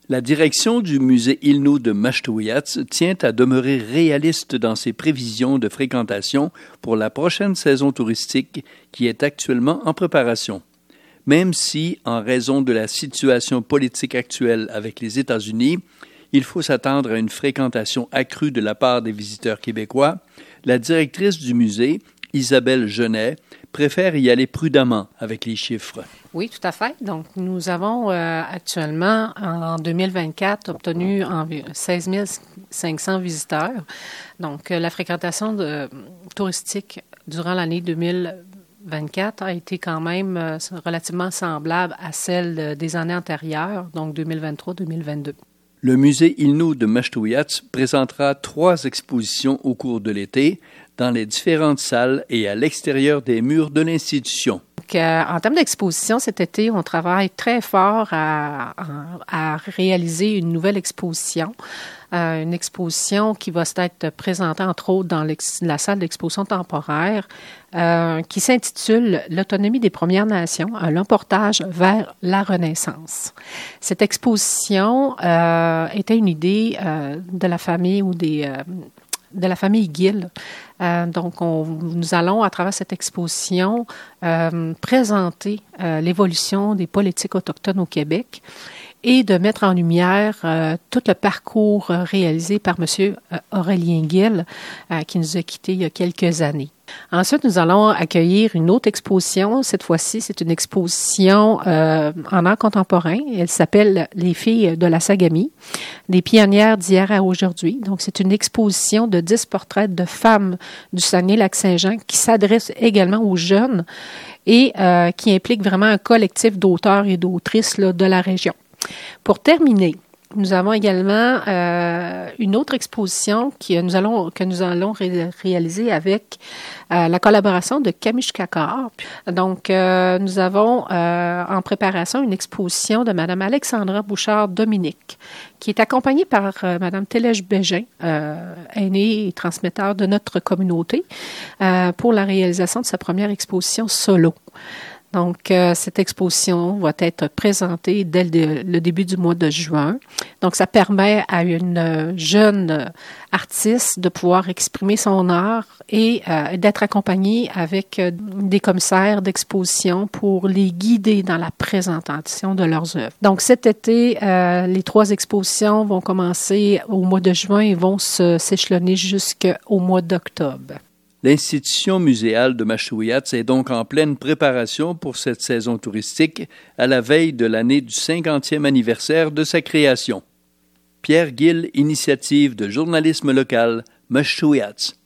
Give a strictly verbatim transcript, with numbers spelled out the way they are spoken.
La direction du musée Ilnou de Mashtouiatz tient à demeurer réaliste dans ses prévisions de fréquentation pour la prochaine saison touristique qui est actuellement en préparation. Même si, en raison de la situation politique actuelle avec les États-Unis, il faut s'attendre à une fréquentation accrue de la part des visiteurs québécois, la directrice du musée, Isabelle Genet, préfère y aller prudemment avec les chiffres. Oui, tout à fait. Donc, nous avons euh, actuellement, en deux mille vingt-quatre, obtenu environ seize mille cinq cents visiteurs. Donc, euh, la fréquentation de, touristique durant l'année deux mille vingt-quatre a été quand même euh, relativement semblable à celle des années antérieures, donc deux mille vingt-trois deux mille vingt-deux. Le musée Ilnou de Mashtouiatz présentera trois expositions au cours de l'été dans les différentes salles et à l'extérieur des murs de l'institution. Donc, euh, en termes d'exposition, cet été, on travaille très fort à, à, à réaliser une nouvelle exposition. Euh, une exposition qui va être présentée, entre autres, dans la salle d'exposition temporaire, euh, qui s'intitule « L'autonomie des Premières Nations, un long portage vers la Renaissance ». Cette exposition euh, était une idée euh, de la famille ou des... Euh, de la famille Gill. Euh, donc, on, nous allons, à travers cette exposition, euh, présenter euh, l'évolution des politiques autochtones au Québec et de mettre en lumière euh, tout le parcours euh, réalisé par M. Euh, Aurélien Gill, euh, qui nous a quittés il y a quelques années. Ensuite, nous allons accueillir une autre exposition. Cette fois-ci, c'est une exposition euh, en art contemporain. Elle s'appelle « Les filles de la Sagami, des pionnières d'hier à aujourd'hui ». Donc, c'est une exposition de dix portraits de femmes du Saguenay-Lac-Saint-Jean qui s'adresse également aux jeunes et euh, qui implique vraiment un collectif d'auteurs et d'autrices là, de la région. Pour terminer, nous avons également euh, une autre exposition qui, nous allons, que nous allons ré- réaliser avec euh, la collaboration de Kamishkakar. Donc, euh, nous avons euh, en préparation une exposition de Mme Alexandra Bouchard-Dominique, qui est accompagnée par euh, Mme Télège Bégin, euh, aînée et transmetteur de notre communauté, euh, pour la réalisation de sa première exposition solo. Donc, euh, cette exposition va être présentée dès le, le début du mois de juin. Donc, ça permet à une jeune artiste de pouvoir exprimer son art et euh, d'être accompagnée avec euh, des commissaires d'exposition pour les guider dans la présentation de leurs œuvres. Donc, cet été, euh, les trois expositions vont commencer au mois de juin et vont se, s'échelonner jusqu'au mois d'octobre. L'institution muséale de Mashtouiatz est donc en pleine préparation pour cette saison touristique à la veille de l'année du cinquantième anniversaire de sa création. Pierre Gill, Initiative de journalisme local, Mashtouiatz.